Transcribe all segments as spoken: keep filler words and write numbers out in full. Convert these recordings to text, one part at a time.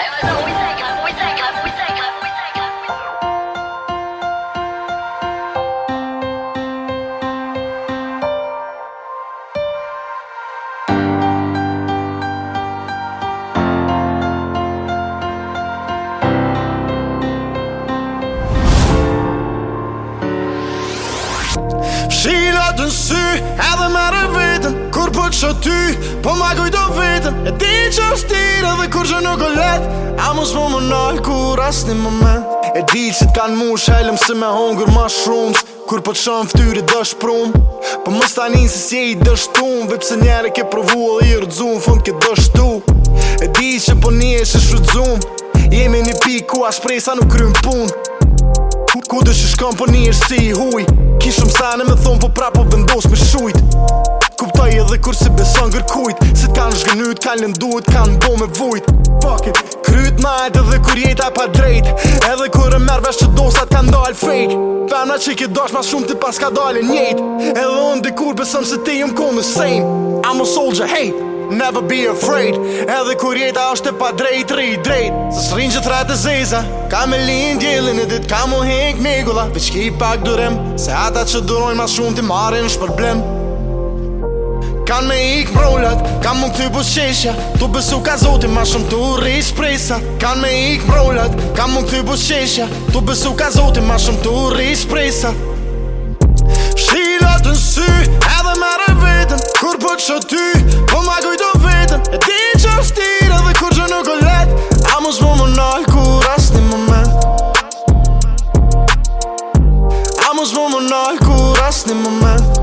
Shilat në sy, edhe mere vetën kur po të shoh ty, po ma kujto vetën. E di që është tirë edhe kur që nuk o let, a mos mu më nalë kur as një moment. E di që t'kan mush helëm se me hongur ma shrums, kur po të shoh ftyri dësh prum. Po mos tani se si e i dështum, vipse njere ke provu edhe i rëdzum, fund ke dështu. E di që po një e që shrydzum, jemi një pik ku a shpresa nuk krym pun. Ku dë që shkon po një është si i huj, kishëm sane me thonë po pra po vendos me shujt. Kuptoj edhe kur si beson kërkujt, se t'kanë shgënyt, kanë lënduit, kanë bo me vujt. Fuck it, kryt najt edhe kur jeta pa drejt, edhe kur e merr vesh që dosat kanë dal fake. Femna që ki dash ma shumë ti pas ka dalin njejt, edhe unë dikur besëm se ti jëm kom the same. I'm a soldier, hey, never be afraid. Edhe kur jeta është e pa drejt, ri drejt. Se s'rin që t'ret e zeza, ka me lind djelin e dit ka mu hek migulla. Veç ki pak durim, se ata që durojnë ma shumë ti marin shpërblem. Kan me ik mrollat, kan mu këty busqeshja, tu besu ka zotin ma shumë tu rri shpresa. Kan me ik mrollat, kan mu këty busqeshja, tu besu ka zotin ma shumë tu rri shpresa. Shilat në sy, edhe mere vetën kur po të shoh ty, po ma kujto vetën. E di që është tirë edhe kur që nuk o let, a mos mu më nalë kur as një moment. A mos mu më nalë kur as një moment.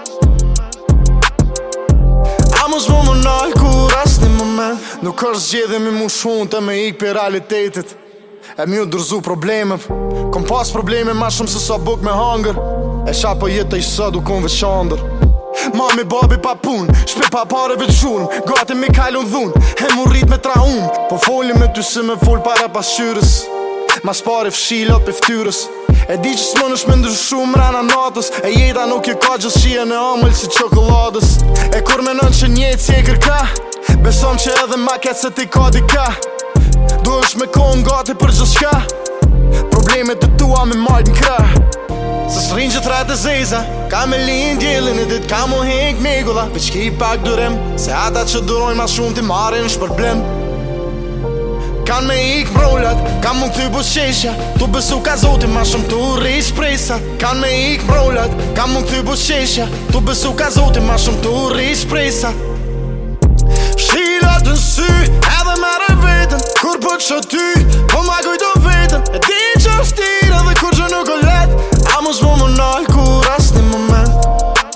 A mos mu më nalë kur as një moment. Nuk është zgjedhemi mu shumë të me ik për realitetit, e mi u dërzu problemet. Kom pas probleme ma shumë se sa buk me hangër, e qa po jetë e i së du kun veçandër. Mami, babi pa pun, shpe pa pare veçun, gati mi kajlun dhun, e mu rrit me traum. Po foli me ty se me fol para pasqyrës, mas pare fshilat për ftyrës. E di që s'mon është me ndryshu mrena natës, e jeta nuk je ka gjës qia në amëll si qokoladës. E kur menon që njejtë si e kërka, besom që edhe ma ketë se ti ka dika. Du është me kohën gati për gjës shka, problemet të tua me majtë n'kra. Se s'rin që t'ret e zeza, ka me lind djelin e dit ka mu hek migulla. Veç ki pak durim, se ata që durojnë ma shumë ti marin shpërblem. Kan me ik mrollat, kan mu këty busqeshja, tu besu ka zotin ma shumë tu rri shpresa. Kan me ik mrollat, kan mu këty busqeshja, tu besu ka zotin ma shumë tu rri shpresa. Shilat në sy, edhe mere vetën kur po të shoh ty, po ma kujto vetën. E di që është tirë edhe kur që nuk o let, a mos mu më nalë kur as një moment.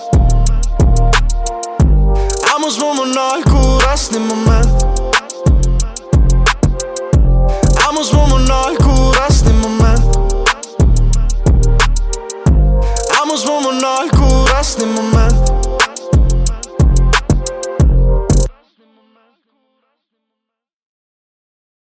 A mos mu më nalë kur as një moment. A mos mu më nalë kur as një moment. A mos mu më nalë kur as një moment.